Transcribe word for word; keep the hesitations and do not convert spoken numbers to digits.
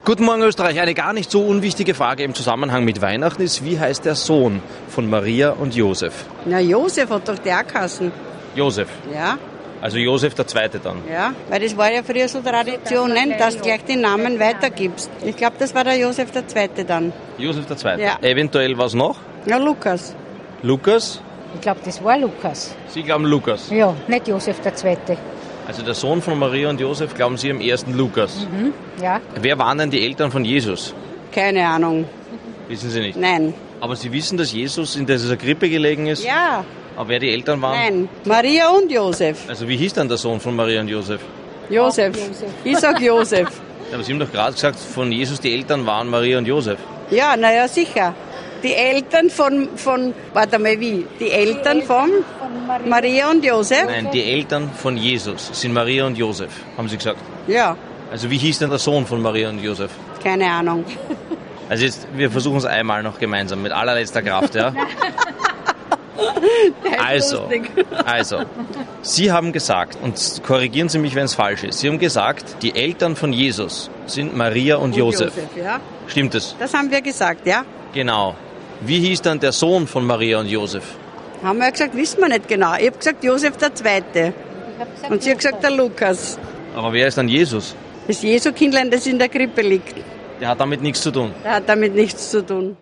Guten Morgen Österreich. Eine gar nicht so unwichtige Frage im Zusammenhang mit Weihnachten ist, wie heißt der Sohn von Maria und Josef? Na, Josef hat doch der geheißen. Josef. Ja, Also Josef der Zweite dann. ja. Weil das war ja früher so Tradition, ne, dass du gleich den Namen weitergibst. Ich glaube, das war der Josef der Zweite dann. Josef der Zweite. Ja. Eventuell was noch? Ja, Lukas. Lukas? Ich glaube, das war Lukas. Sie glauben Lukas. Ja, nicht Josef der Zweite. Also der Sohn von Maria und Josef, glauben Sie am ersten Lukas. Mhm. Ja. Wer waren denn die Eltern von Jesus? Keine Ahnung. Wissen Sie nicht. Nein. Aber Sie wissen, dass Jesus in dieser Krippe gelegen ist? Ja. Aber wer die Eltern waren? Nein. Maria und Josef. Also wie hieß dann der Sohn von Maria und Josef? Josef. Josef. Ich sag Josef. Ja, aber Sie haben doch gerade gesagt, von Jesus die Eltern waren Maria und Josef. Ja, naja, sicher. Die Eltern von, von, warte mal, wie? Die Eltern von Maria und Josef? Nein, die Eltern von Jesus sind Maria und Josef, haben Sie gesagt. Ja, Also wie hieß denn der Sohn von Maria und Josef? keine Ahnung. Also jetzt, wir versuchen es einmal noch gemeinsam, mit allerletzter Kraft, ja? Also, also, Sie haben gesagt, und korrigieren Sie mich, wenn es falsch ist, Sie haben gesagt, die Eltern von Jesus sind Maria und, Und Josef. ja. Stimmt es? Das haben wir gesagt, ja. Genau. Wie hieß dann der Sohn von Maria und Josef? Haben wir gesagt, wissen wir nicht genau. Ich habe gesagt Josef der Zweite. Und sie hat gesagt der Lukas. Aber wer ist dann Jesus? Das Jesu-Kindlein, das in der Krippe liegt. Der hat damit nichts zu tun. Der hat damit nichts zu tun.